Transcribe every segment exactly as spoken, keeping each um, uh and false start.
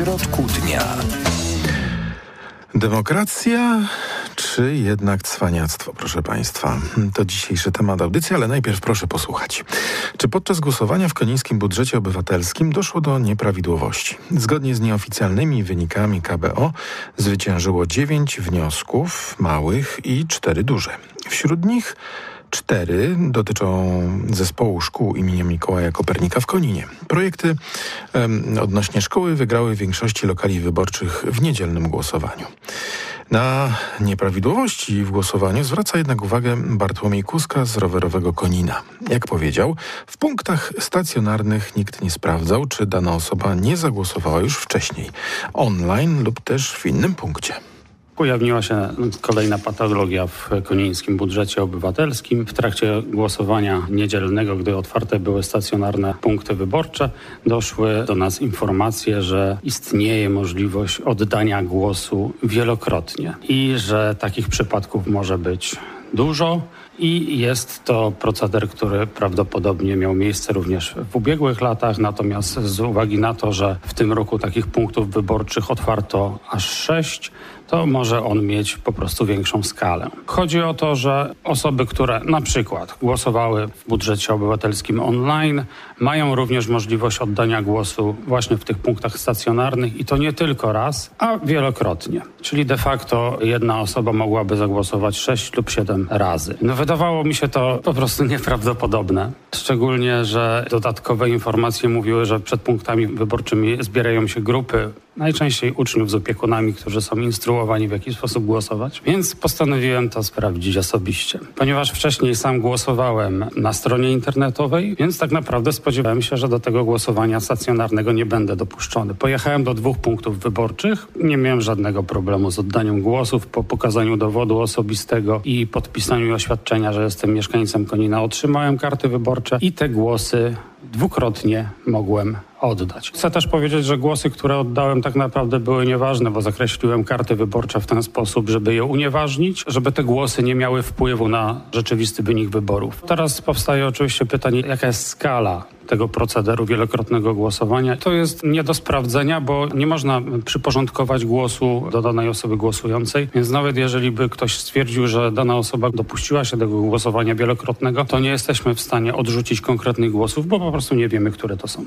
środku dnia. Demokracja czy jednak cwaniactwo, proszę Państwa? To dzisiejszy temat audycji, ale najpierw proszę posłuchać. Czy podczas głosowania w konińskim budżecie obywatelskim doszło do nieprawidłowości? Zgodnie z nieoficjalnymi wynikami K B O zwyciężyło dziewięć wniosków małych i cztery duże. Wśród nich cztery dotyczą zespołu szkół imienia Mikołaja Kopernika w Koninie. Projekty um, odnośnie szkoły wygrały w większości lokali wyborczych w niedzielnym głosowaniu. Na nieprawidłowości w głosowaniu zwraca jednak uwagę Bartłomiej Kuska z Rowerowego Konina. Jak powiedział, w punktach stacjonarnych nikt nie sprawdzał, czy dana osoba nie zagłosowała już wcześniej, online lub też w innym punkcie. Ujawniła się kolejna patologia w konińskim budżecie obywatelskim. W trakcie głosowania niedzielnego, gdy otwarte były stacjonarne punkty wyborcze, doszły do nas informacje, że istnieje możliwość oddania głosu wielokrotnie i że takich przypadków może być dużo. I jest to proceder, który prawdopodobnie miał miejsce również w ubiegłych latach, natomiast z uwagi na to, że w tym roku takich punktów wyborczych otwarto aż sześć, to może on mieć po prostu większą skalę. Chodzi o to, że osoby, które na przykład głosowały w budżecie obywatelskim online, mają również możliwość oddania głosu właśnie w tych punktach stacjonarnych i to nie tylko raz, a wielokrotnie. Czyli de facto jedna osoba mogłaby zagłosować sześć lub siedem razy. No wydawało mi się to po prostu nieprawdopodobne. Szczególnie, że dodatkowe informacje mówiły, że przed punktami wyborczymi zbierają się grupy, najczęściej uczniów z opiekunami, którzy są instruowani, w jaki sposób głosować. Więc postanowiłem to sprawdzić osobiście. Ponieważ wcześniej sam głosowałem na stronie internetowej, więc tak naprawdę spodziewałem się, że do tego głosowania stacjonarnego nie będę dopuszczony. Pojechałem do dwóch punktów wyborczych. Nie miałem żadnego problemu z oddaniem głosów. Po pokazaniu dowodu osobistego i podpisaniu oświadczenia, że jestem mieszkańcem Konina, otrzymałem karty wyborcze i te głosy dwukrotnie mogłem oddać. Chcę też powiedzieć, że głosy, które oddałem, tak naprawdę były nieważne, bo zakreśliłem karty wyborcze w ten sposób, żeby je unieważnić, żeby te głosy nie miały wpływu na rzeczywisty wynik wyborów. Teraz powstaje oczywiście pytanie, jaka jest skala tego procederu wielokrotnego głosowania. To jest nie do sprawdzenia, bo nie można przyporządkować głosu do danej osoby głosującej, więc nawet jeżeli by ktoś stwierdził, że dana osoba dopuściła się tego głosowania wielokrotnego, to nie jesteśmy w stanie odrzucić konkretnych głosów, bo po prostu nie wiemy, które to są.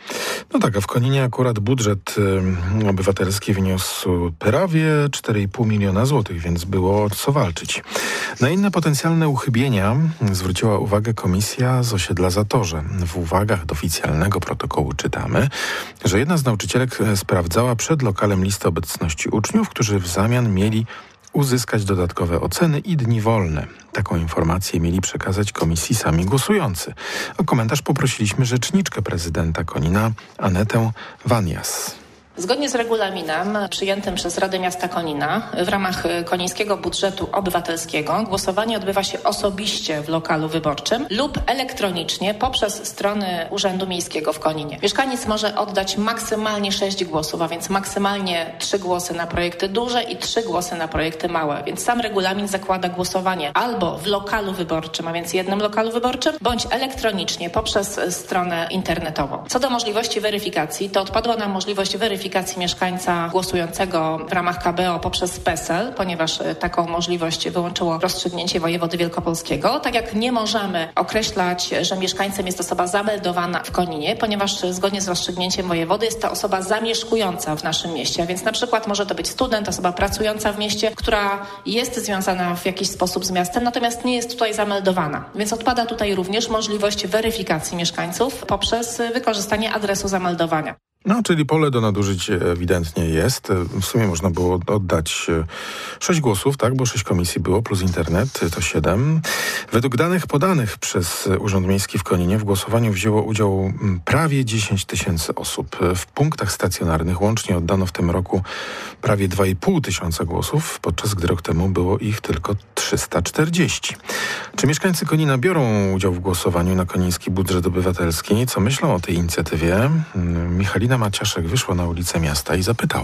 No tak, a w Koninie akurat budżet y, obywatelski wyniósł prawie cztery i pół miliona złotych, więc było o co walczyć. Na inne potencjalne uchybienia zwróciła uwagę komisja z osiedla Zatorze. W uwagach do oficjalnego protokołu czytamy, że jedna z nauczycielek sprawdzała przed lokalem listę obecności uczniów, którzy w zamian mieli uzyskać dodatkowe oceny i dni wolne. Taką informację mieli przekazać komisji sami głosujący. O komentarz poprosiliśmy rzeczniczkę prezydenta Konina, Anetę Wanias. Zgodnie z regulaminem przyjętym przez Radę Miasta Konina w ramach konińskiego budżetu obywatelskiego głosowanie odbywa się osobiście w lokalu wyborczym lub elektronicznie poprzez strony Urzędu Miejskiego w Koninie. Mieszkaniec może oddać maksymalnie sześć głosów, a więc maksymalnie trzy głosy na projekty duże i trzy głosy na projekty małe. Więc sam regulamin zakłada głosowanie albo w lokalu wyborczym, a więc jednym lokalu wyborczym, bądź elektronicznie poprzez stronę internetową. Co do możliwości weryfikacji, to odpadła nam możliwość weryfikacji weryfikacji mieszkańca głosującego w ramach K B O poprzez PESEL, ponieważ taką możliwość wyłączyło rozstrzygnięcie wojewody wielkopolskiego. Tak jak nie możemy określać, że mieszkańcem jest osoba zameldowana w Koninie, ponieważ zgodnie z rozstrzygnięciem wojewody jest to osoba zamieszkująca w naszym mieście, a więc na przykład może to być student, osoba pracująca w mieście, która jest związana w jakiś sposób z miastem, natomiast nie jest tutaj zameldowana. Więc odpada tutaj również możliwość weryfikacji mieszkańców poprzez wykorzystanie adresu zameldowania. No, czyli pole do nadużyć ewidentnie jest. W sumie można było oddać sześć głosów, tak, bo sześć komisji było, plus internet to siedem. Według danych podanych przez Urząd Miejski w Koninie w głosowaniu wzięło udział prawie dziesięć tysięcy osób. W punktach stacjonarnych łącznie oddano w tym roku prawie dwa i pół tysiąca głosów, podczas gdy rok temu było ich tylko trzysta czterdzieści. Czy mieszkańcy Konina biorą udział w głosowaniu na koniński budżet obywatelski? Co myślą o tej inicjatywie? Michalina Maciaszek wyszła na ulicę miasta i zapytała.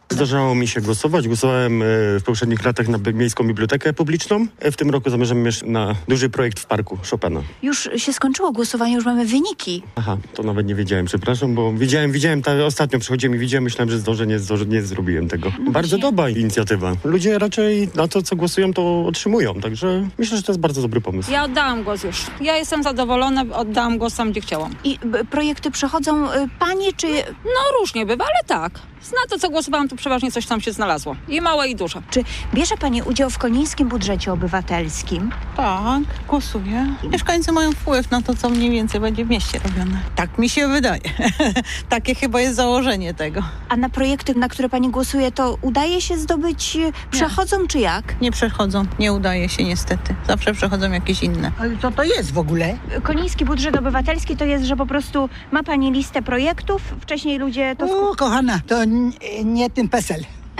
Zdarzało mi się głosować. Głosowałem w poprzednich latach na Miejską Bibliotekę Publiczną. W tym roku zamierzam mieć na duży projekt w parku Chopina. Już się skończyło głosowanie, już mamy wyniki. Aha, to nawet nie wiedziałem, przepraszam, bo widziałem, widziałem, ta, ostatnio przychodziłem i widziałem, myślałem, że zdążę, nie, zdążę, nie zrobiłem tego. No bardzo właśnie. dobra inicjatywa. Ludzie raczej na to, co głosują, to otrzymują, także myślę, że to jest bardzo dobry pomysł. Ja oddałam głos już. Ja jestem zadowolona, oddałam głos tam, gdzie chciałam. I b- projekty przychodzą y, pani, czy... No różnie bywa, ale tak. Na to, co głosowałam, to przeważnie coś tam się znalazło. I małe, i duże. Czy bierze pani udział w Konińskim Budżecie Obywatelskim? Tak, głosuję. Mieszkańcy mają wpływ na to, co mniej więcej będzie w mieście robione. Tak mi się wydaje. Takie chyba jest założenie tego. A na projekty, na które pani głosuje, to udaje się zdobyć, y, przechodzą czy jak? Nie przechodzą, nie udaje się niestety. Zawsze przechodzą jakieś inne. Ale co to jest w ogóle? Koniński Budżet Obywatelski to jest, że po prostu ma pani listę projektów, wcześniej ludzie to... O, kochana, to n- nie ten PESEL.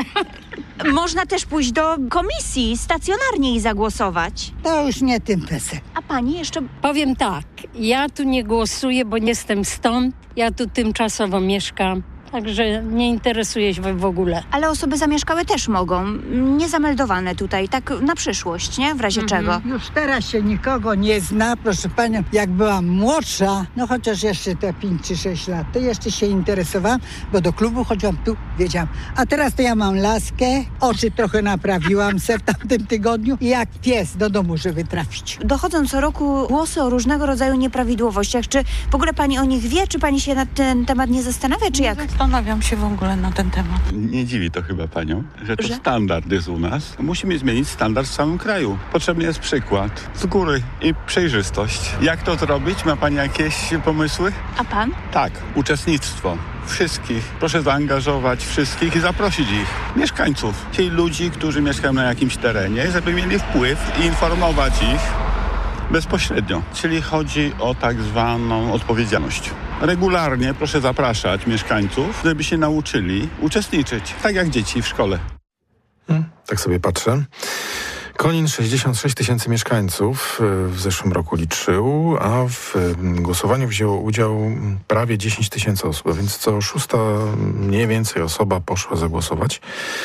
Można też pójść do komisji stacjonarnie i zagłosować. To już nie ten PESEL. A pani jeszcze... Powiem tak, ja tu nie głosuję, bo nie jestem stąd. Ja tu tymczasowo mieszkam, także nie interesuję się w ogóle. Ale osoby zamieszkałe też mogą, niezameldowane tutaj, tak na przyszłość, nie? W razie czego. Już teraz się nikogo nie zna, proszę panią. Jak byłam młodsza, no chociaż jeszcze te pięć czy sześć lat, to jeszcze się interesowałam, bo do klubu chodziłam, tu wiedziałam. A teraz to ja mam laskę, oczy trochę naprawiłam se w tamtym tygodniu i jak pies do domu, żeby trafić. Dochodzą co roku głosy o różnego rodzaju nieprawidłowościach. Czy w ogóle pani o nich wie? Czy pani się na ten temat nie zastanawia, czy jak? Zastanawiam się w ogóle na ten temat. Nie dziwi to chyba panią, że to Że? standard jest u nas. Musimy zmienić standard w całym kraju. Potrzebny jest przykład z góry i przejrzystość. Jak to zrobić? Ma pani jakieś pomysły? A pan? Tak, uczestnictwo. Wszystkich. Proszę zaangażować wszystkich i zaprosić ich. Mieszkańców. Tych ludzi, którzy mieszkają na jakimś terenie, żeby mieli wpływ i informować ich bezpośrednio. Czyli chodzi o tak zwaną odpowiedzialność. Regularnie proszę zapraszać mieszkańców, żeby się nauczyli uczestniczyć, tak jak dzieci w szkole. Hmm, tak sobie patrzę. Konin sześćdziesiąt sześć tysięcy mieszkańców w zeszłym roku liczył, a w głosowaniu wzięło udział prawie dziesięć tysięcy osób, a więc co szósta mniej więcej osoba poszła zagłosować.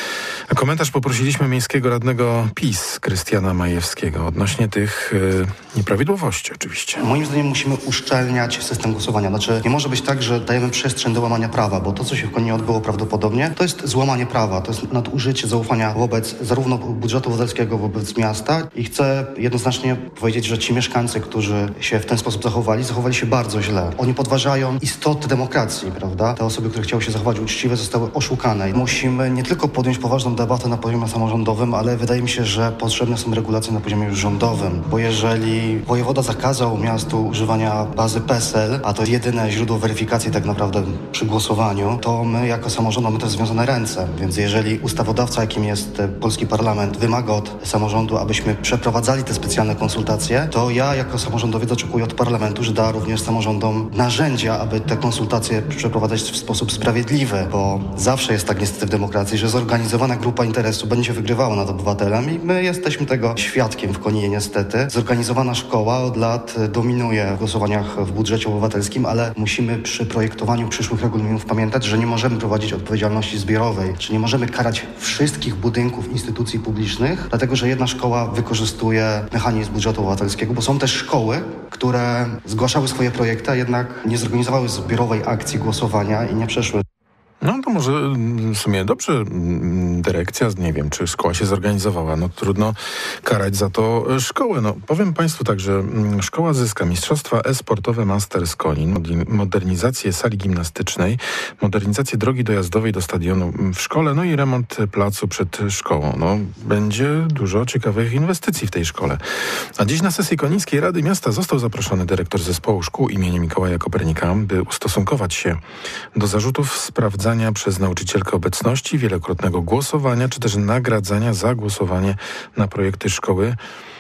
A komentarz poprosiliśmy miejskiego radnego PiS Krystiana Majewskiego odnośnie tych y, nieprawidłowości oczywiście. Moim zdaniem musimy uszczelniać system głosowania. Znaczy nie może być tak, że dajemy przestrzeń do łamania prawa, bo to, co się w Koninie odbyło prawdopodobnie, to jest złamanie prawa, to jest nadużycie zaufania wobec zarówno budżetu obywatelskiego, wobec miasta i chcę jednoznacznie powiedzieć, że ci mieszkańcy, którzy się w ten sposób zachowali, zachowali się bardzo źle. Oni podważają istotę demokracji, prawda? Te osoby, które chciały się zachować uczciwie, zostały oszukane. Musimy nie tylko podjąć poważną debatę na poziomie samorządowym, ale wydaje mi się, że potrzebne są regulacje na poziomie już rządowym, bo jeżeli wojewoda zakazał miastu używania bazy PESEL, a to jest jedyne źródło weryfikacji tak naprawdę przy głosowaniu, to my jako samorząd mamy też związane ręce, więc jeżeli ustawodawca, jakim jest polski parlament, wymaga od samorządu, abyśmy przeprowadzali te specjalne konsultacje, to ja jako samorządowiec oczekuję od parlamentu, że da również samorządom narzędzia, aby te konsultacje przeprowadzać w sposób sprawiedliwy, bo zawsze jest tak niestety w demokracji, że zorganizowana grupa interesu będzie wygrywała nad obywatelem i my jesteśmy tego świadkiem w Koninie niestety. Zorganizowana szkoła od lat dominuje w głosowaniach w budżecie obywatelskim, ale musimy przy projektowaniu przyszłych regulaminów pamiętać, że nie możemy prowadzić odpowiedzialności zbiorowej, czy nie możemy karać wszystkich budynków instytucji publicznych, dlatego że jedna szkoła wykorzystuje mechanizm budżetu obywatelskiego, bo są też szkoły, które zgłaszały swoje projekty, a jednak nie zorganizowały zbiorowej akcji głosowania i nie przeszły. No to może w sumie dobrze dyrekcja, nie wiem, czy szkoła się zorganizowała. No trudno karać za to szkołę. No powiem państwu tak, że szkoła zyska mistrzostwa e-sportowe Masters Konin, modernizację sali gimnastycznej, modernizację drogi dojazdowej do stadionu w szkole, no i remont placu przed szkołą. No będzie dużo ciekawych inwestycji w tej szkole. A dziś na sesji Konińskiej Rady Miasta został zaproszony dyrektor zespołu szkół imienia Mikołaja Kopernika, by ustosunkować się do zarzutów sprawdzania przez nauczycielkę obecności, wielokrotnego głosowania, czy też nagradzania za głosowanie na projekty szkoły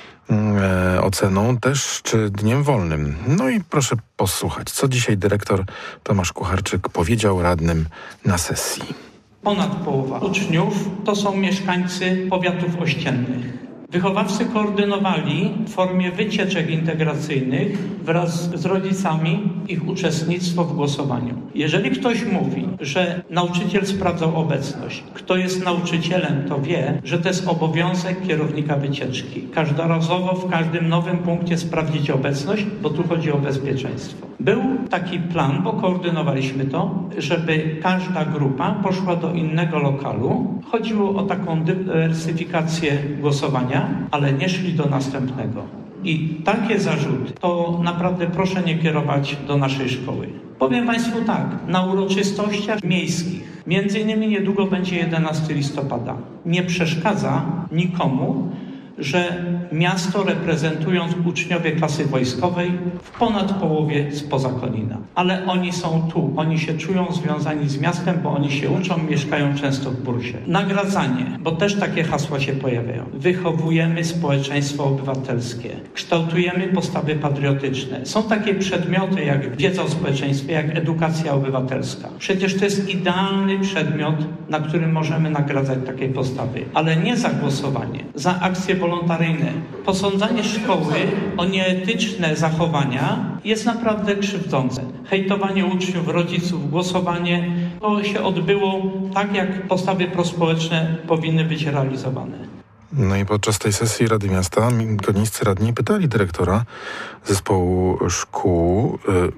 e, oceną też, czy dniem wolnym. No i proszę posłuchać, co dzisiaj dyrektor Tomasz Kucharczyk powiedział radnym na sesji. Ponad połowa uczniów to są mieszkańcy powiatów ościennych. Wychowawcy koordynowali w formie wycieczek integracyjnych wraz z rodzicami ich uczestnictwo w głosowaniu. Jeżeli ktoś mówi, że nauczyciel sprawdzał obecność, kto jest nauczycielem, to wie, że to jest obowiązek kierownika wycieczki. Każdorazowo w każdym nowym punkcie sprawdzić obecność, bo tu chodzi o bezpieczeństwo. Był taki plan, bo koordynowaliśmy to, żeby każda grupa poszła do innego lokalu. Chodziło o taką dywersyfikację głosowania, ale nie szli do następnego. I takie zarzuty to naprawdę proszę nie kierować do naszej szkoły. Powiem Państwu tak, na uroczystościach miejskich, między innymi niedługo będzie jedenastego listopada, nie przeszkadza nikomu, że miasto reprezentują uczniowie klasy wojskowej w ponad połowie spoza Konina. Ale oni są tu, oni się czują związani z miastem, bo oni się uczą, mieszkają często w Bursie. Nagradzanie, bo też takie hasła się pojawiają. Wychowujemy społeczeństwo obywatelskie, kształtujemy postawy patriotyczne. Są takie przedmioty jak wiedza o społeczeństwie, jak edukacja obywatelska. Przecież to jest idealny przedmiot, na którym możemy nagradzać takie postawy. Ale nie za głosowanie, za akcje wolontaryjne. Posądzanie szkoły o nieetyczne zachowania jest naprawdę krzywdzące. Hejtowanie uczniów, rodziców, głosowanie, to się odbyło tak, jak postawy prospołeczne powinny być realizowane. No i podczas tej sesji Rady Miasta konińscy radni pytali dyrektora zespołu szkół,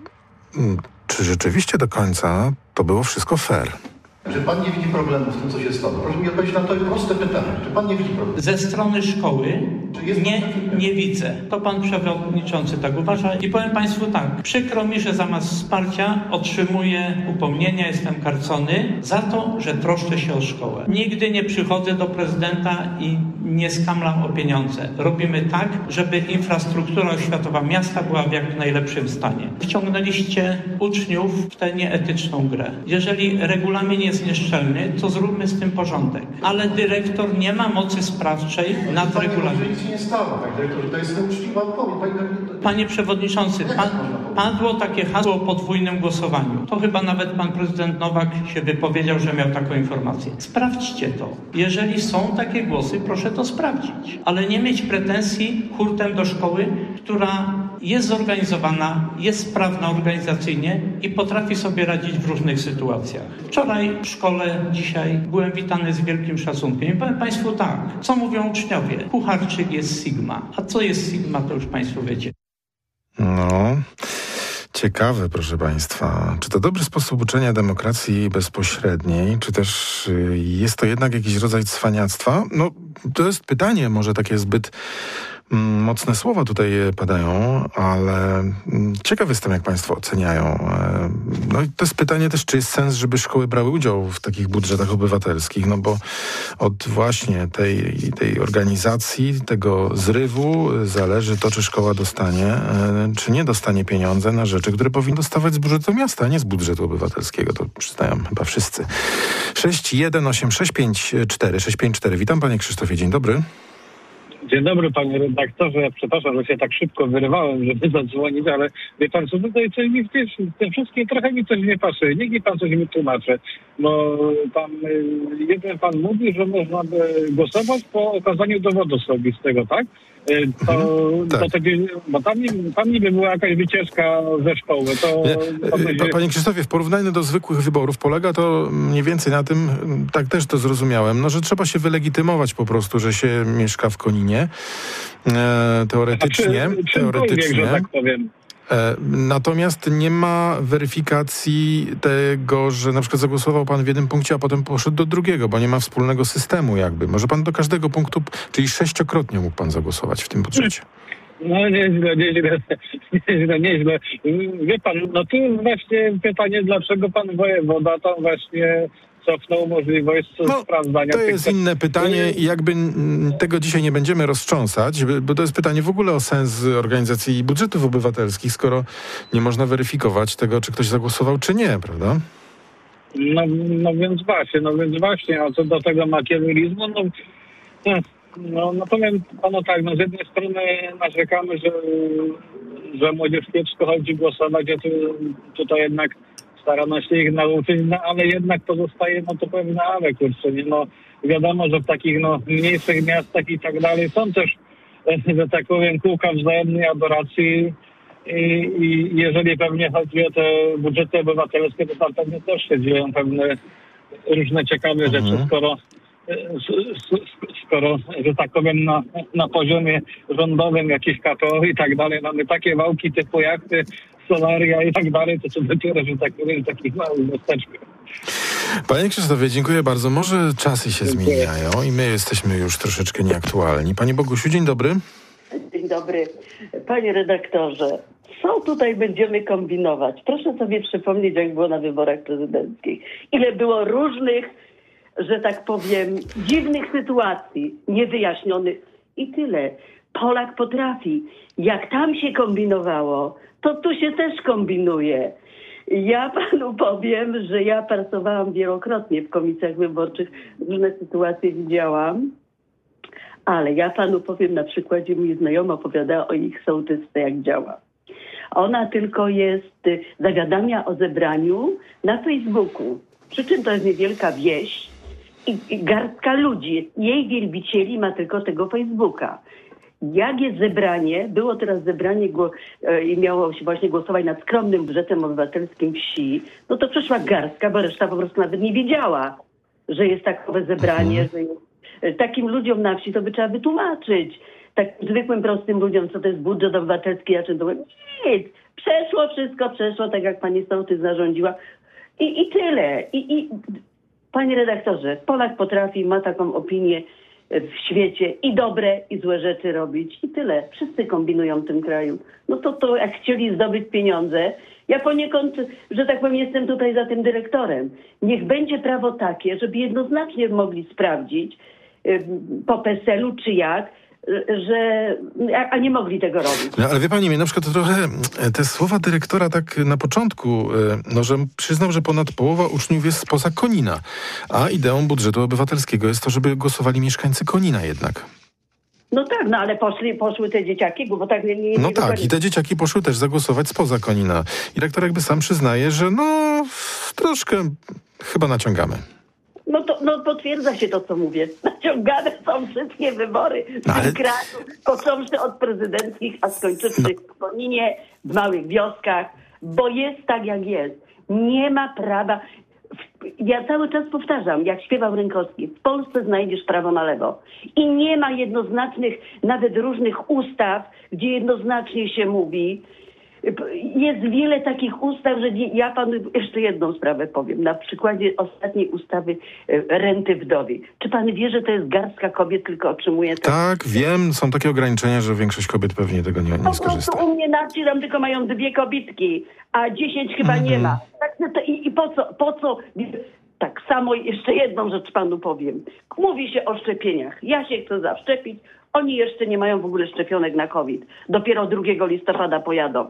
yy, czy rzeczywiście do końca to było wszystko fair. Czy pan nie widzi problemu z tym, co się stało? Proszę mi odpowiedzieć na to proste pytanie. Czy pan nie widzi problemu? Ze strony szkoły nie, nie widzę. To pan przewodniczący tak uważa. I powiem Państwu tak. Przykro mi, że zamiast wsparcia otrzymuję upomnienia, jestem karcony za to, że troszczę się o szkołę. Nigdy nie przychodzę do prezydenta i nie skamlam o pieniądze. Robimy tak, żeby infrastruktura oświatowa miasta była w jak najlepszym stanie. Wciągnęliście uczniów w tę nieetyczną grę. Jeżeli regulamin jest nieszczelny, to zróbmy z tym porządek. Ale dyrektor nie ma mocy sprawczej nad regulaminem. Nic się nie stało, tak dyrektorze, to jest nieuczciwa odpowiedź. Panie przewodniczący, pa, padło takie hasło o podwójnym głosowaniu. To chyba nawet pan prezydent Nowak się wypowiedział, że miał taką informację. Sprawdźcie to. Jeżeli są takie głosy, proszę to sprawdzić. Ale nie mieć pretensji hurtem do szkoły, która jest zorganizowana, jest sprawna organizacyjnie i potrafi sobie radzić w różnych sytuacjach. Wczoraj w szkole, dzisiaj byłem witany z wielkim szacunkiem. I powiem Państwu tak, co mówią uczniowie? Kucharczyk jest Sigma. A co jest Sigma, to już Państwo wiecie. No, ciekawe, proszę Państwa. Czy to dobry sposób uczenia demokracji bezpośredniej, czy też jest to jednak jakiś rodzaj cwaniactwa? No, to jest pytanie, może takie zbyt mocne słowa tutaj padają, ale ciekaw jestem, jak Państwo oceniają. No i to jest pytanie też, czy jest sens, żeby szkoły brały udział w takich budżetach obywatelskich, no bo od właśnie tej, tej organizacji, tego zrywu zależy to, czy szkoła dostanie, czy nie dostanie pieniądze na rzeczy, które powinny dostawać z budżetu miasta, a nie z budżetu obywatelskiego. To przyznają chyba wszyscy. sześć jeden osiem sześć pięć cztery sześć pięć cztery. Witam, panie Krzysztofie, dzień dobry. Dzień dobry, panie redaktorze. Przepraszam, że się tak szybko wyrywałem, żeby zadzwonić, ale wie pan, co tutaj coś mi w tym wszystkim trochę mi coś nie pasuje. Niech mi pan coś mi tłumaczy. Bo tam jeden pan mówi, że można by głosować po okazaniu dowodu osobistego, tak? To, tak. To, to, bo tam, tam niby była jakaś wycieczka ze szkoły. To, to będzie... Panie Krzysztofie, w porównaniu do zwykłych wyborów polega to mniej więcej na tym, tak też to zrozumiałem, no, że trzeba się wylegitymować po prostu, że się mieszka w Koninie. E, teoretycznie. Czy, teoretycznie. Że tak powiem. Natomiast nie ma weryfikacji tego, że na przykład zagłosował pan w jednym punkcie, a potem poszedł do drugiego, bo nie ma wspólnego systemu jakby. Może pan do każdego punktu, czyli sześciokrotnie mógł pan zagłosować w tym budżecie. No nieźle, nieźle, nieźle, nieźle. Wie pan, no tu jest właśnie pytanie, dlaczego pan wojewoda tam właśnie cofnął możliwość no, sprawdzania. To jest tych... inne pytanie i jakby tego dzisiaj nie będziemy roztrząsać, bo to jest pytanie w ogóle o sens organizacji budżetów obywatelskich, skoro nie można weryfikować tego, czy ktoś zagłosował, czy nie, prawda? No, no więc właśnie, no więc właśnie, a co do tego makiawelizmu, no, no, no powiem panu tak, no z jednej strony narzekamy, że, że młodzież kiepsko chodzi głosować, a tu, tutaj jednak starano się ich nauczyć, no ale jednak pozostaje, no to pewne ale, kurczę, nie, no wiadomo, że w takich no, mniejszych miastach i tak dalej są też, że tak powiem, kółka wzajemnej adoracji i, i jeżeli pewnie chodzi o te budżety obywatelskie, to tam pewnie też się dzieją pewne różne ciekawe Mhm. rzeczy, skoro skoro, że tak powiem, na, na poziomie rządowym jakieś K P O i tak dalej mamy takie wałki typu jachty, solaria i tak dalej, to co dopiero, że tak powiem, takich małych miasteczkach. Panie Krzysztofie, dziękuję bardzo. Może czasy się Dziękuję. zmieniają i my jesteśmy już troszeczkę nieaktualni. Pani Bogusiu, dzień dobry. Dzień dobry. Panie redaktorze, co tutaj będziemy kombinować? Proszę sobie przypomnieć, jak było na wyborach prezydenckich. Ile było różnych, że tak powiem, dziwnych sytuacji, niewyjaśnionych i tyle. Polak potrafi. Jak tam się kombinowało, to tu się też kombinuje. Ja panu powiem, że ja pracowałam wielokrotnie w komisjach wyborczych, różne sytuacje widziałam, ale ja panu powiem, na przykładzie mój znajomy opowiadała o ich sołtysce, jak działa. Ona tylko jest, zawiadamia o zebraniu na Facebooku. Przy czym to jest niewielka wieś i, i garstka ludzi. Jej wielbicieli ma tylko tego Facebooka. Jak jest zebranie, było teraz zebranie gło, e, i miało się właśnie głosować nad skromnym budżetem obywatelskim wsi, no to przyszła garstka, bo reszta po prostu nawet nie wiedziała, że jest takowe zebranie, że jest, e, takim ludziom na wsi to by trzeba wytłumaczyć. Takim zwykłym, prostym ludziom, co to jest budżet obywatelski, a czym to było. Nic, przeszło wszystko, przeszło tak jak pani sołtys zarządziła i, i tyle. I, i panie redaktorze, Polak potrafi, ma taką opinię w świecie i dobre, i złe rzeczy robić. I tyle. Wszyscy kombinują w tym kraju. No to to jak chcieli zdobyć pieniądze, ja poniekąd, że tak powiem, jestem tutaj za tym dyrektorem. Niech będzie prawo takie, żeby jednoznacznie mogli sprawdzić y, po P S L u czy jak, y, że a, a nie mogli tego robić. No, ale wie pani, mnie na przykład to trochę te słowa dyrektora tak na początku, no, że przyznał, że ponad połowa uczniów jest spoza Konina, a ideą budżetu obywatelskiego jest to, żeby głosowali mieszkańcy Konina jednak. No tak, no ale poszli, poszły te dzieciaki, bo tak nie... nie No nie tak, i te dzieciaki poszły też zagłosować spoza Konina. I dyrektor jakby sam przyznaje, że no troszkę chyba naciągamy. No to no, potwierdza się to, co mówię. Naciągane są wszystkie wybory w no, ale... tym kraju, począwszy od prezydenckich, a skończywszy no. w Koninie, w małych wioskach, bo jest tak, jak jest. Nie ma prawa... Ja cały czas powtarzam, jak śpiewał Rynkowski, w Polsce znajdziesz prawo na lewo. I nie ma jednoznacznych, nawet różnych ustaw, gdzie jednoznacznie się mówi. Jest wiele takich ustaw, że nie, ja panu jeszcze jedną sprawę powiem. Na przykładzie ostatniej ustawy renty wdowi. Czy pan wie, że to jest garstka kobiet, tylko otrzymuje to? Tak, wiem. Są takie ograniczenia, że większość kobiet pewnie tego nie, nie skorzysta. Po prostu u mnie na wsi tam tylko mają dwie kobietki, a dziesięć chyba mm-hmm. nie ma. Tak, no to i, i po co, po co... Tak samo jeszcze jedną rzecz panu powiem. Mówi się o szczepieniach. Ja się chcę zaszczepić. Oni jeszcze nie mają w ogóle szczepionek na COVID. Dopiero drugiego listopada pojadą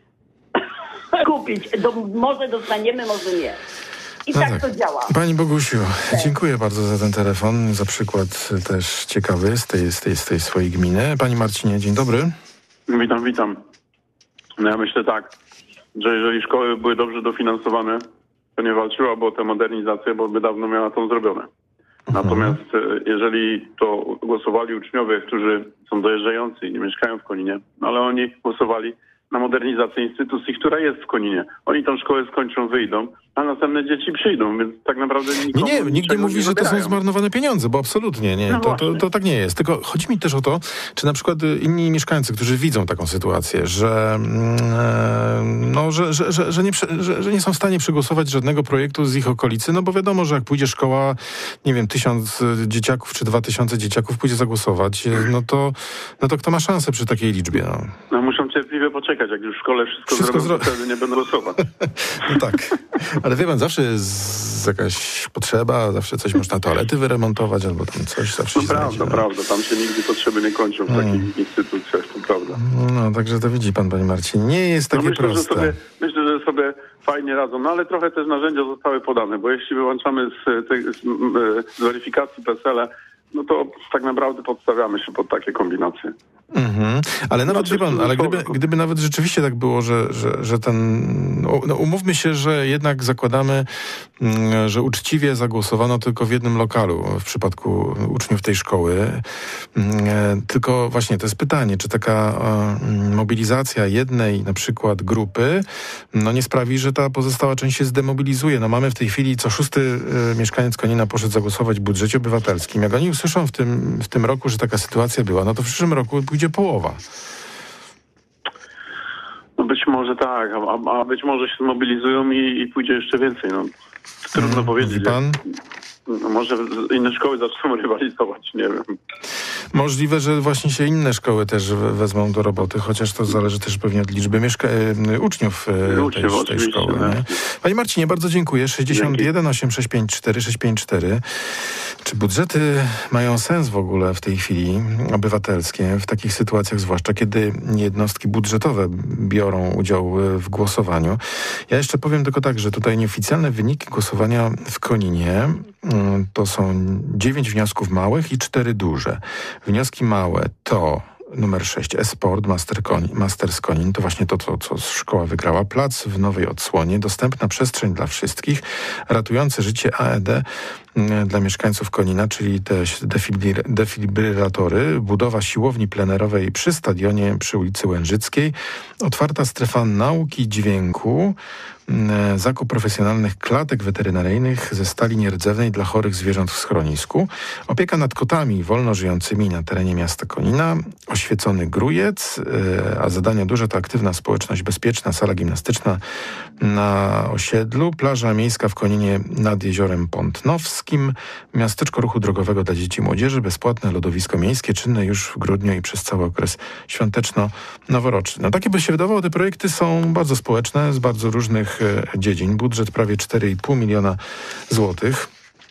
kupić. Do, może dostaniemy, może nie. I no tak, tak to działa. Pani Bogusiu, tak. Dziękuję bardzo za ten telefon, za przykład też ciekawy z tej, z tej, z tej swojej gminy. Pani Marcinie, dzień dobry. Witam, witam. No ja myślę tak, że jeżeli szkoły były dobrze dofinansowane, to nie walczyłaby o tę modernizację, bo by dawno miała to zrobione. Natomiast jeżeli to głosowali uczniowie, którzy są dojeżdżający i nie mieszkają w Koninie, ale oni głosowali na modernizację instytucji, która jest w Koninie. Oni tą szkołę skończą, wyjdą, a następne dzieci przyjdą, więc tak naprawdę nikomu Nie, nie, nikt nie mówi, nie że to są zmarnowane pieniądze, bo absolutnie nie. No to, to, to tak nie jest. Tylko chodzi mi też o to, czy na przykład inni mieszkańcy, którzy widzą taką sytuację, że, no, że, że, że, że, nie, że, że nie są w stanie przegłosować żadnego projektu z ich okolicy, no bo wiadomo, że jak pójdzie szkoła, nie wiem, tysiąc dzieciaków czy dwa tysiące dzieciaków pójdzie zagłosować, no to, no to kto ma szansę przy takiej liczbie? No, no muszą cierpliwie poczekać, jak już w szkole wszystko, wszystko zrobią, zro... wtedy nie będą głosować. No tak. Ale wie pan, zawsze jest jakaś potrzeba, zawsze coś można toalety wyremontować albo tam coś zawsze No prawda, znajdzie, prawda. Tam się nigdy potrzeby nie kończą w hmm. takich instytucjach, to prawda. No, także to widzi pan, panie Marcin. Nie jest takie no myślę, proste. Że sobie, myślę, że sobie fajnie radzą, no ale trochę też narzędzia zostały podane, bo jeśli wyłączamy z, tej, z, z weryfikacji P E S L a, no to tak naprawdę podstawiamy się pod takie kombinacje. Mhm. Ale nawet, wie pan, ale gdyby, gdyby nawet rzeczywiście tak było, że, że, że ten... No, umówmy się, że jednak zakładamy, że uczciwie zagłosowano tylko w jednym lokalu w przypadku uczniów tej szkoły. Tylko właśnie to jest pytanie, czy taka mobilizacja jednej na przykład grupy no nie sprawi, że ta pozostała część się zdemobilizuje. No mamy w tej chwili co szósty mieszkaniec Konina poszedł zagłosować w budżecie obywatelskim. Jak oni usłyszą w tym, w tym roku, że taka sytuacja była, no to w przyszłym roku pójdzie połowa. No być może tak, a, a być może się zmobilizują i, i pójdzie jeszcze więcej. No, trudno hmm, powiedzieć. Pan? No, może inne szkoły zaczną rywalizować, nie wiem. Możliwe, że właśnie się inne szkoły też wezmą do roboty, chociaż to zależy też pewnie od liczby mieszka- uczniów tej, tej szkoły. Nie? Panie Marcinie, bardzo dziękuję. sześćdziesiąt jeden osiemset sześćdziesiąt pięć cztery sześćdziesiąt pięć cztery. Czy budżety mają sens w ogóle w tej chwili, obywatelskie, w takich sytuacjach, zwłaszcza kiedy jednostki budżetowe biorą udział w głosowaniu? Ja jeszcze powiem tylko tak, że tutaj nieoficjalne wyniki głosowania w Koninie to są dziewięć wniosków małych i cztery duże. Wnioski małe to numer sześć, e-sport, Master, Konin, Master z Konin, to właśnie to, co, co szkoła wygrała. Plac w nowej odsłonie, dostępna przestrzeń dla wszystkich, ratujące życie A E D dla mieszkańców Konina, czyli te defibri- defibrylatory, budowa siłowni plenerowej przy stadionie przy ulicy Łężyckiej, otwarta strefa nauki dźwięku, zakup profesjonalnych klatek weterynaryjnych ze stali nierdzewnej dla chorych zwierząt w schronisku, opieka nad kotami wolno żyjącymi na terenie miasta Konina, oświecony Grójec, a zadania duże to aktywna społeczność bezpieczna, sala gimnastyczna na osiedlu, plaża miejska w Koninie nad jeziorem Pątnowskim, miasteczko ruchu drogowego dla dzieci i młodzieży, bezpłatne lodowisko miejskie, czynne już w grudniu i przez cały okres świąteczno-noworoczny. No takie by się wydawało, te projekty są bardzo społeczne, z bardzo różnych dziedzin. Budżet prawie cztery i pół miliona złotych.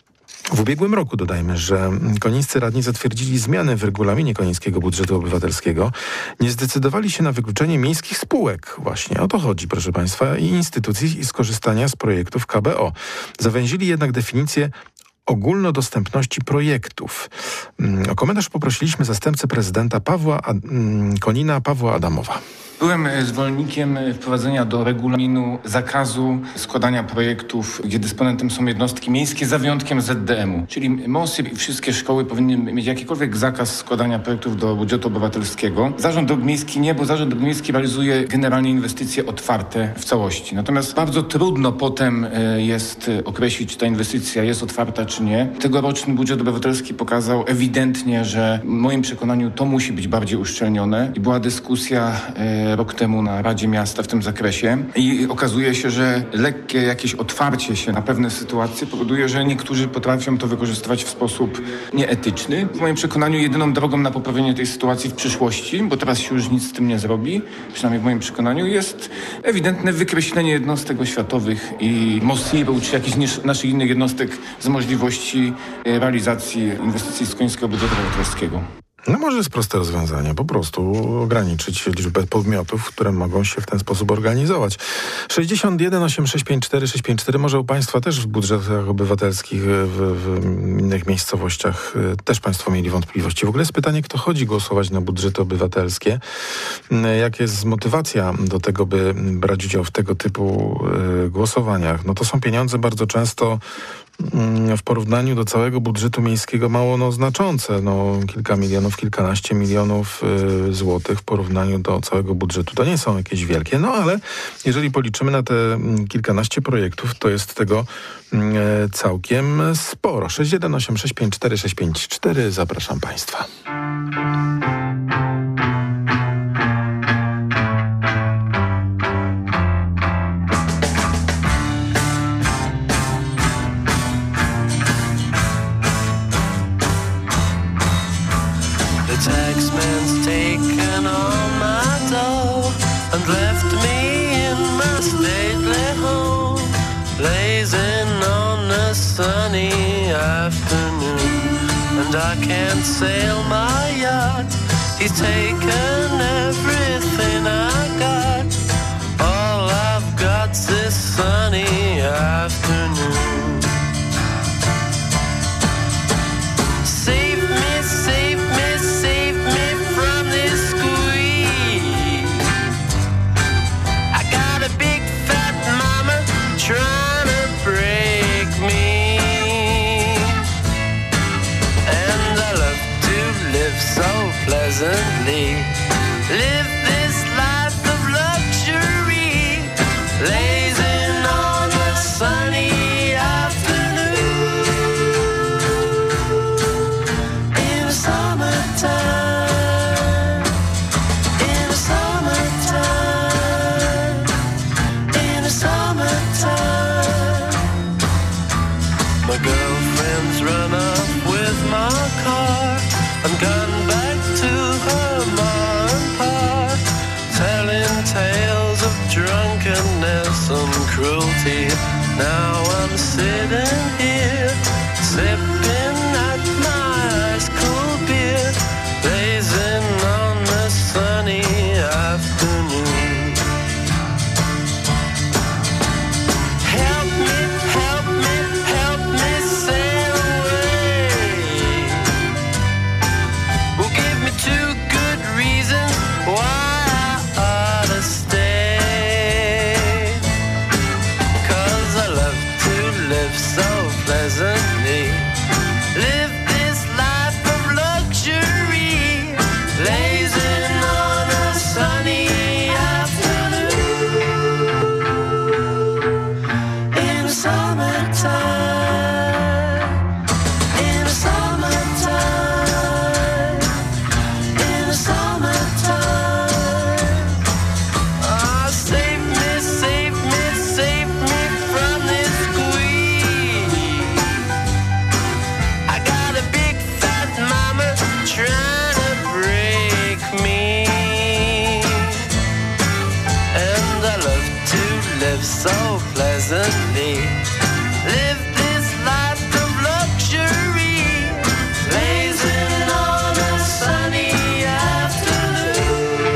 W ubiegłym roku dodajmy, że konińscy radni zatwierdzili zmiany w regulaminie konińskiego budżetu obywatelskiego. Nie zdecydowali się na wykluczenie miejskich spółek. Właśnie o to chodzi, proszę państwa, i instytucji i skorzystania z projektów K B O. Zawęzili jednak definicję ogólnodostępności projektów. O komentarz poprosiliśmy zastępcę prezydenta Pawła Ad- Konina, Pawła Adamowa. Byłem zwolennikiem wprowadzenia do regulaminu zakazu składania projektów, gdzie dysponentem są jednostki miejskie, za wyjątkiem Z D M-u. Czyli MOSy i wszystkie szkoły powinny mieć jakikolwiek zakaz składania projektów do budżetu obywatelskiego. Zarząd Dróg Miejskich nie, bo Zarząd Dróg Miejskich realizuje generalnie inwestycje otwarte w całości. Natomiast bardzo trudno potem jest określić, czy ta inwestycja jest otwarta, czy nie. Tegoroczny budżet obywatelski pokazał ewidentnie, że w moim przekonaniu to musi być bardziej uszczelnione. I była dyskusja rok temu na Radzie Miasta w tym zakresie i okazuje się, że lekkie jakieś otwarcie się na pewne sytuacje powoduje, że niektórzy potrafią to wykorzystywać w sposób nieetyczny. W moim przekonaniu jedyną drogą na poprawienie tej sytuacji w przyszłości, bo teraz się już nic z tym nie zrobi, przynajmniej w moim przekonaniu, jest ewidentne wykreślenie jednostek oświatowych i MOSiR-u czy jakichś naszych innych jednostek z możliwości realizacji inwestycji z końskiego budżetu obywatelskiego. No może jest proste rozwiązanie, po prostu ograniczyć liczbę podmiotów, które mogą się w ten sposób organizować. sześćdziesiąt jeden osiemset sześćdziesiąt pięć cztery sześćdziesiąt pięć cztery, może u państwa też w budżetach obywatelskich, w, w innych miejscowościach też państwo mieli wątpliwości. W ogóle jest pytanie, kto chodzi głosować na budżety obywatelskie? Jaka jest motywacja do tego, by brać udział w tego typu y, głosowaniach? No to są pieniądze bardzo często w porównaniu do całego budżetu miejskiego mało no, znaczące. No, kilka milionów, kilkanaście milionów y, złotych w porównaniu do całego budżetu. To nie są jakieś wielkie, no ale jeżeli policzymy na te kilkanaście projektów, to jest tego y, całkiem sporo. sześć jeden osiem sześć pięć cztery sześć pięć cztery. Zapraszam państwa. I can't sail my yacht. He's taken everything I got. All I've got's this sunny afternoon. Save me, save me, save me from this My girlfriend's run off with my car and gone back to her ma and pa, telling tales of drunkenness and cruelty. Now I'm sitting here, sipping at my ice cold beer, blazing on the sunny afternoon. Help me, help me, help me sail away. Well, give me two good reasons why I ought to stay. 'Cause I love to live so pleasantly, live this life of luxury, blazing on a sunny afternoon in the summertime, in the summertime, in the summertime. Ah, save me, save me, save me from this squeeze. I got a big fat mama trying to break me, and I love to live so pleasantly, live this life of luxury, blazing on a sunny afternoon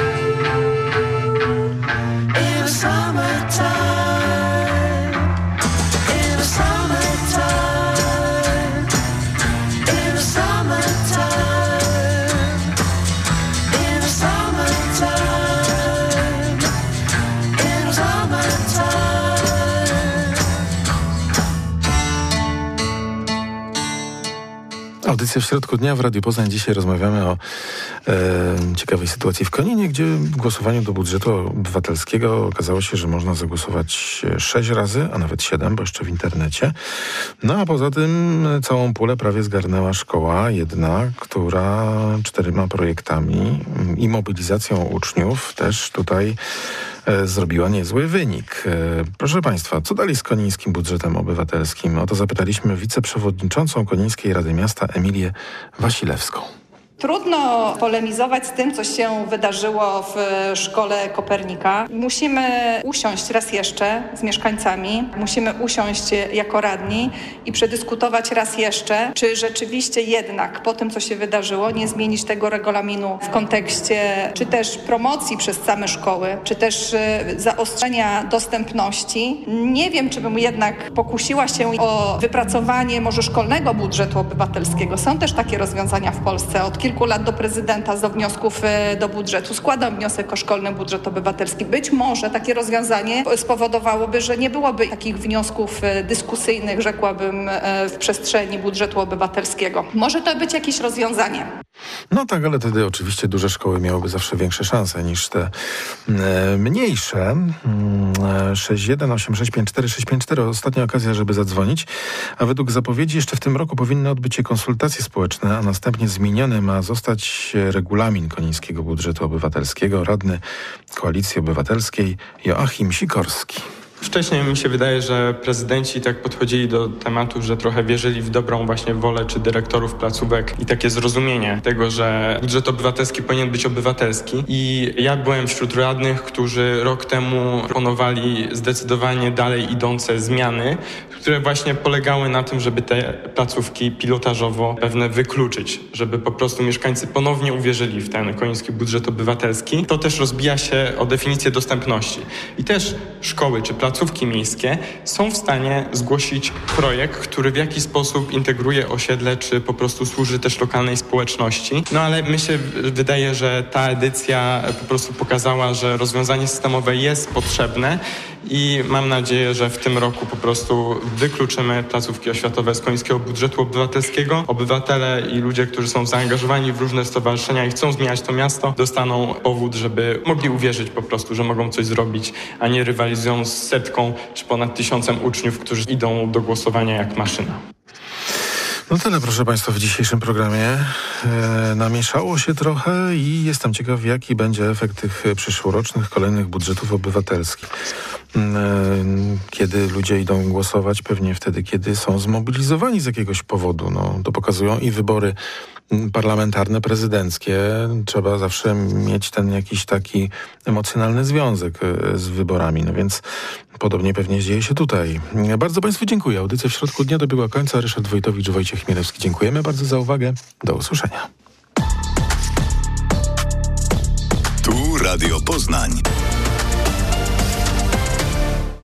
in the summertime, in the summertime, in the summertime, in the summertime, in the summertime. Audycja w środku dnia w Radiu Poznań. Dzisiaj rozmawiamy o e, ciekawej sytuacji w Koninie, gdzie w głosowaniu do budżetu obywatelskiego okazało się, że można zagłosować sześć razy, a nawet siedem, bo jeszcze w internecie. No a poza tym całą pulę prawie zgarnęła szkoła jedna, która czterema projektami i mobilizacją uczniów też tutaj e, zrobiła niezły wynik. E, proszę Państwa, co dalej z konińskim budżetem obywatelskim? O to zapytaliśmy wiceprzewodniczącą Konińskiej Rady Miasta Emilię Wasilewską. Trudno polemizować z tym, co się wydarzyło w szkole Kopernika. Musimy usiąść raz jeszcze z mieszkańcami, musimy usiąść jako radni i przedyskutować raz jeszcze, czy rzeczywiście jednak po tym, co się wydarzyło, nie zmienić tego regulaminu w kontekście czy też promocji przez same szkoły, czy też zaostrzenia dostępności. Nie wiem, czy bym jednak pokusiła się o wypracowanie może szkolnego budżetu obywatelskiego. Są też takie rozwiązania w Polsce. Od kilku lat do prezydenta do wniosków do budżetu składam wniosek o szkolny budżet obywatelski. Być może takie rozwiązanie spowodowałoby, że nie byłoby takich wniosków dyskusyjnych, rzekłabym, w przestrzeni budżetu obywatelskiego. Może to być jakieś rozwiązanie. No tak, ale wtedy oczywiście duże szkoły miałyby zawsze większe szanse niż te e, mniejsze. E, sześć jeden osiem sześć pięć cztery sześć pięć cztery. Ostatnia okazja, żeby zadzwonić. A według zapowiedzi jeszcze w tym roku powinny odbyć się konsultacje społeczne, a następnie zmieniony ma zostać regulamin Konińskiego Budżetu Obywatelskiego. Radny Koalicji Obywatelskiej Joachim Sikorski. Wcześniej mi się wydaje, że prezydenci tak podchodzili do tematu, że trochę wierzyli w dobrą właśnie wolę czy dyrektorów placówek i takie zrozumienie tego, że budżet obywatelski powinien być obywatelski. I ja byłem wśród radnych, którzy rok temu proponowali zdecydowanie dalej idące zmiany, które właśnie polegały na tym, żeby te placówki pilotażowo pewne wykluczyć, żeby po prostu mieszkańcy ponownie uwierzyli w ten koniński budżet obywatelski. To też rozbija się o definicję dostępności. I też szkoły czy placówki miejskie są w stanie zgłosić projekt, który w jakiś sposób integruje osiedle, czy po prostu służy też lokalnej społeczności. No ale mi się wydaje, że ta edycja po prostu pokazała, że rozwiązanie systemowe jest potrzebne i mam nadzieję, że w tym roku po prostu wykluczymy placówki oświatowe z konińskiego budżetu obywatelskiego. Obywatele i ludzie, którzy są zaangażowani w różne stowarzyszenia i chcą zmieniać to miasto, dostaną powód, żeby mogli uwierzyć po prostu, że mogą coś zrobić, a nie rywalizują z setką czy ponad tysiącem uczniów, którzy idą do głosowania jak maszyna. No tyle, proszę Państwa, w dzisiejszym programie. E, namieszało się trochę i jestem ciekaw, jaki będzie efekt tych przyszłorocznych kolejnych budżetów obywatelskich. Kiedy ludzie idą głosować, pewnie wtedy, kiedy są zmobilizowani z jakiegoś powodu. No, to pokazują i wybory parlamentarne, prezydenckie. Trzeba zawsze mieć ten jakiś taki emocjonalny związek z wyborami. No więc podobnie pewnie dzieje się tutaj. Bardzo Państwu dziękuję. Audycja w środku dnia dobiegła końca. Ryszard Wojtowicz, Wojciech Chmielewski. Dziękujemy bardzo za uwagę. Do usłyszenia. Tu Radio Poznań.